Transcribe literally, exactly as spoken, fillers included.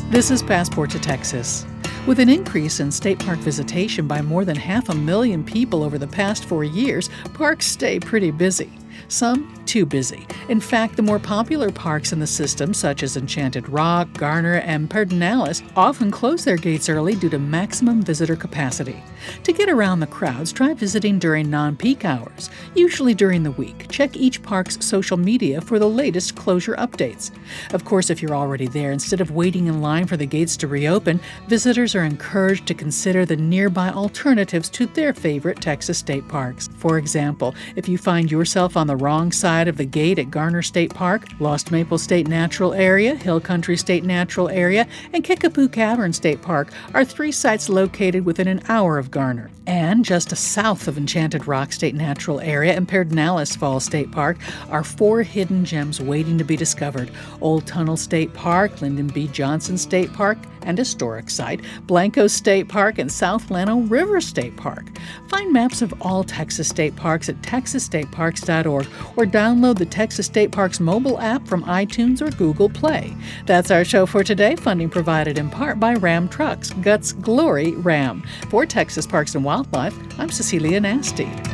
This is Passport to Texas. With an increase in state park visitation by more than half a million people over the past four years, parks stay pretty busy. Some too busy. In fact, the more popular parks in the system, such as Enchanted Rock, Garner, and Pedernales, often close their gates early due to maximum visitor capacity. To get around the crowds, try visiting during non-peak hours, usually during the week. Check each park's social media for the latest closure updates. Of course, if you're already there, instead of waiting in line for the gates to reopen, visitors are encouraged to consider the nearby alternatives to their favorite Texas state parks. For example, if you find yourself on the wrong side of the gate at Garner State Park, Lost Maple State Natural Area, Hill Country State Natural Area, and Kickapoo Cavern State Park are three sites located within an hour of Garner. And just south of Enchanted Rock State Natural Area and Pedernales Falls State Park are four hidden gems waiting to be discovered: Old Tunnel State Park, Lyndon B. Johnson State Park, and historic site, Blanco State Park, and South Llano River State Park. Find maps of all Texas state parks at texas state parks dot org or download the Texas State Parks mobile app from iTunes or Google Play. That's our show for today. Funding provided in part by Ram Trucks. Guts Glory Ram. For Texas Parks and Wildlife, I'm Cecilia Nasty.